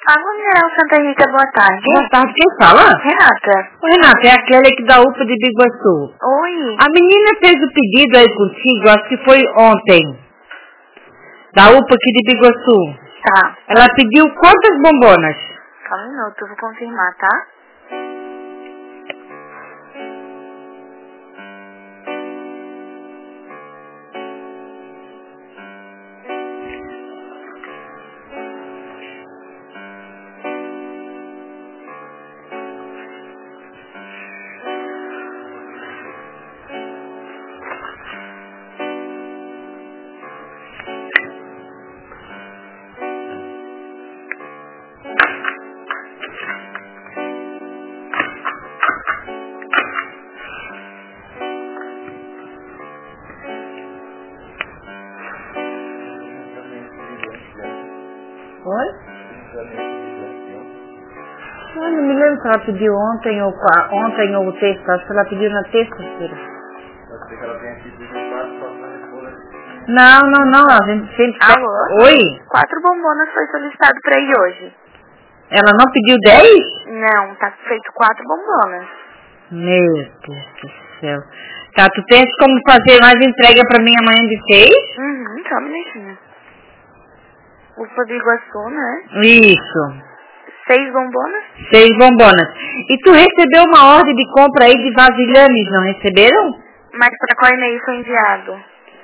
Água Mineral Santa Rita, boa tarde. Boa tarde, quem fala? Renata. Oi, Renata, é aquela que da UPA de Biguaçu. Oi. A menina fez o pedido aí contigo, acho que foi ontem. Da UPA aqui de Biguaçu. Tá. Ela pediu quantas bombonas? Só um minuto, eu vou confirmar, tá? Oi? Eu não me lembro se ela pediu ontem ou terça. Acho que ela pediu na terça-feira. Não. A gente sempre... Alô? Oi? 4 bombonas foi solicitado pra ir hoje. Ela não pediu 10? Não, tá feito 4 bombonas. Meu Deus do céu. Tá, tu tens como fazer mais entrega pra mim amanhã de 6? Só um minutinho. Ufa do Iguaçu, né? Isso. 6 bombonas? 6 bombonas. E tu recebeu uma ordem de compra aí de vasilhames, não receberam? Mas pra qual e-mail foi enviado?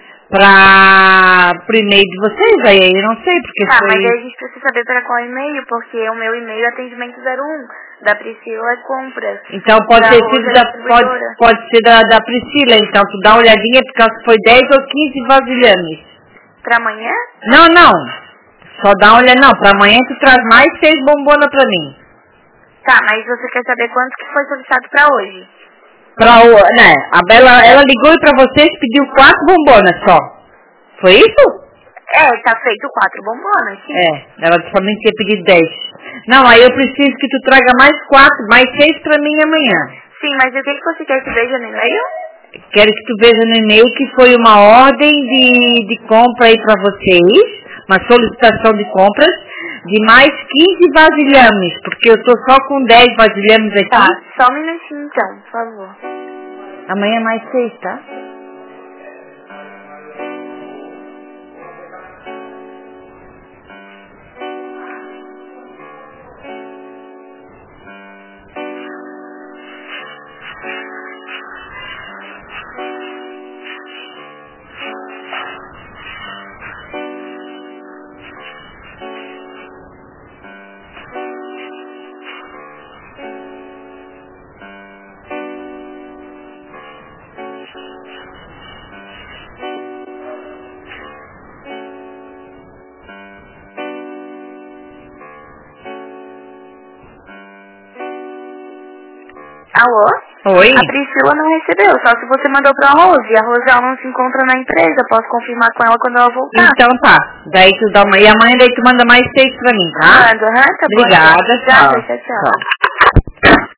Pro e-mail de vocês, aí eu não sei, porque Tá, foi... mas aí a gente precisa saber para qual e-mail, porque o meu e-mail é atendimento 01, da Priscila é compras. Então pode da ter Rosa sido é da, distribuidora. pode ser da Priscila, então tu dá uma olhadinha, porque acho que foi 10 ou 15 vasilhames. Pra amanhã? Não. Só dá uma olhada, não. Pra amanhã tu traz mais 6 bombonas pra mim. Tá, mas você quer saber quanto que foi solicitado pra hoje? Né, a Bela, ela ligou pra vocês e pediu 4 bombonas só. Foi isso? É, tá feito 4 bombonas, sim. Ela somente tinha pedido 10. Não, aí eu preciso que tu traga mais 4, mais 6 pra mim amanhã. Sim, mas o que você quer que veja no e-mail? Quero que tu veja no e-mail que foi uma ordem de compra aí pra vocês, uma solicitação de compras, de mais 15 vasilhames, porque eu tô só com 10 vasilhames aqui. Tá, só um minutinho então, por favor. Amanhã mais 6, tá? Alô? Oi? A Priscila não recebeu, só se você mandou pra Rose. A Rose ela não se encontra na empresa, posso confirmar com ela quando ela voltar. Então tá. Daí tu dá uma... E amanhã daí tu manda mais 6 pra mim, tá? Manda, tá bom. Obrigada, Tchau. tchau.